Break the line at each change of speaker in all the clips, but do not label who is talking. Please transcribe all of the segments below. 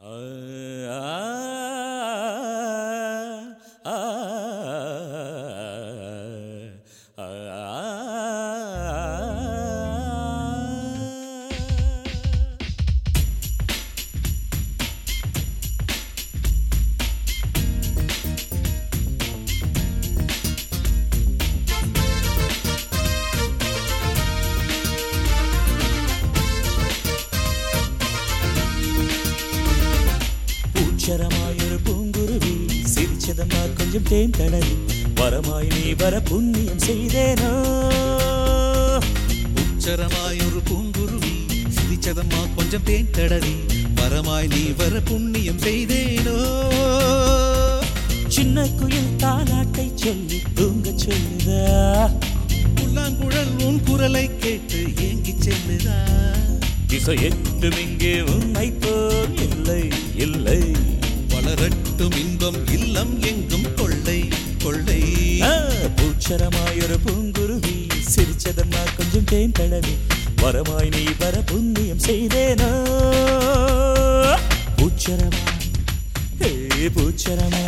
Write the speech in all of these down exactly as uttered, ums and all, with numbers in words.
உச்சரமாயொரு பூங்குருவி சிரிச்சதம்மா கொஞ்சம் தேன் தடவி வரமாய் நீ வர புண்ணியம் செய்தேனோ.
உச்சரமாயொரு பூங்குருவி சிரிச்சதம்மா கொஞ்சம் தேன் தடவி வரமாய் நீ வர புண்ணியம் செய்தேனோ.
சின்ன குயில் தாலாட்டை சொல்லி தூங்க சொல்லுதா,
புல்லாங்குழல் உன் குரலை கேட்டு ஏங்கி செல்லுதா.
திசையெட்டும் இங்கே உன்னை போல் இல்லை இல்லை,
வளரட்டும் இன்பம் இல்லம் எங்கும் கொள்ளை கொள்ளை.
பூச்சரமாயொரு பூங்குருவி சிரிச்சதம்மா கொஞ்சம் தேன் தடவி வரமாய் நீ வர புண்ணியம் செய்தேனோ. பூச்சரமா ஹே பூச்சரமா.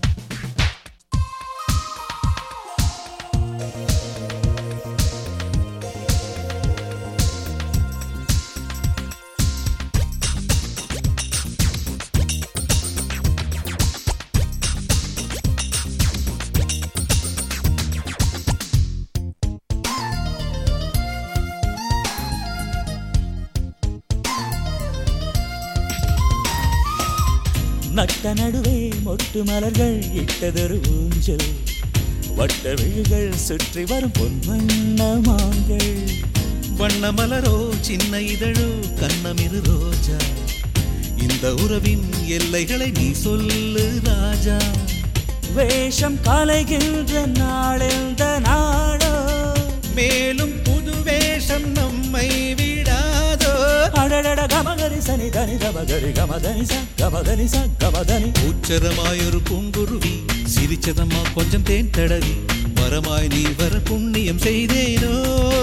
நட்ட நடுவே மொட்டு மலர்கள் இட்டதொரு ஊஞ்சல், வட்ட விழிகள் சுற்றி வரும் பொன்வண்ண மாங்கள்.
வண்ண மலரோ சின்ன இதழோ கண்ணமிரு ரோஜா, இந்த உறவின் எல்லைகளை நீ சொல்லு ராஜா.
வேஷம் கலைகின்ற நாளெந்த நாடோ, மேலும்
புது வேஷம் நம்மை விடாதோ.
அடடட கமகரி சனி தனி கமகரி கமதனி ச கமதனி ச கமதனி.
உச்சரமாயொரு பூங்குருவி சிரிச்சதம்மா கொஞ்சம் தேன் தடவி வரமாய் நீ வர புண்ணியம் செய்தேனோ.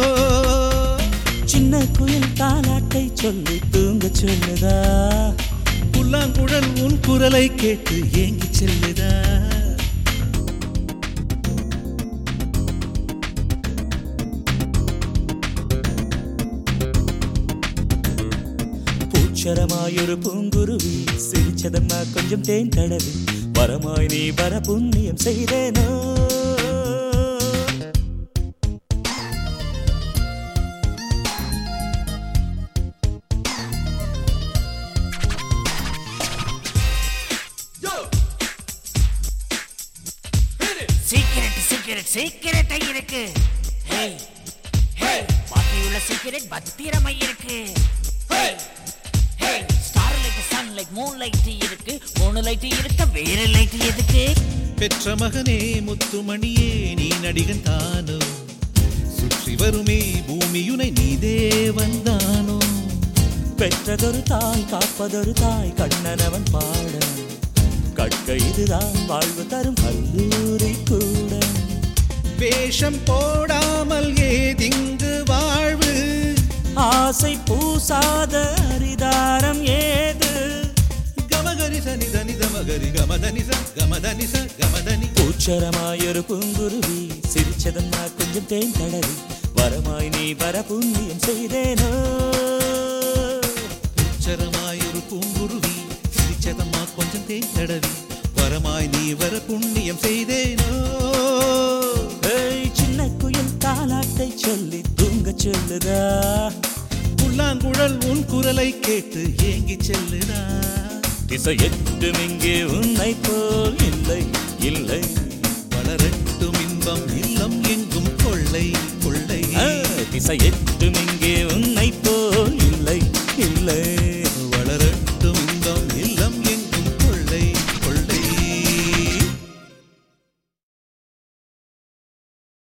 சின்ன குயில் தாலாட்டை சொல்லி தூங்க சொல்லுதா,
புல்லாங்குழல் உன் குரலை கேட்டு ஏங்கி செல்லுதா.
பூச்சரமாயொரு பூங்குருவி சிரிச்சதம்மா கொஞ்சம் தேன் தடவி வரமாய் நீ வர புண்ணியம் செய்தேனோ.
சீக்கிரட் சீக்கிரட் சீக்கிரட் இருக்கு. ஹே ஹே பாட்டியுள்ள சீக்கிரட் பத்திரமா இருக்கு. Hey hey star light sun light moon light இருக்கு. மூணு லைட் இருக்க வேற லைட் எதுக்கு?
பெற்ற மகனே முத்துமணியே நீ நடிகன் தானோ, சுற்றி வருமே பூமியுனை நீ தேவன் தானோ.
பெற்றதொரு தாய் காப்பதொரு தாய் கண்ணனவன் பாட, கற்க இதுதான் வாழ்வு தரும் கல்லூரி கூட.
வேஷம் போடாமல் ஏதிங்கு வாழ்வு,
ஆசை பூசாத அரிதாரம் ஏது.
கமகரி சனி தனி தமகரி கமதனி ச கமதனி ச கமதனி.
பூச்சரமாயொரு பூங்குருவி சிரிச்சதம்மா கொஞ்சம் தேன் தடவி வரமாய் நீ வர புண்ணியம் செய்தேனோ.
உச்சரமாயொரு பூங்குருவி சிரிச்சதம்மா கொஞ்சம் தேன் தடவி வரமாய் நீ வர புண்ணியம் செய்தேனோ.
சின்ன குயில் தாலாட்டை சொல்லி தூங்க சொல்லுதா,
புல்லாங்குழல் உன் குரலை கேட்டு ஏங்கி செல்லுதா.
திசையெட்டும் இங்கே உன்னை போல் இல்லை இல்லை,
வளரட்டும் இன்பம் இல்லம் எங்கும் கொள்ளை கொள்ளை.
திசையெட்டும்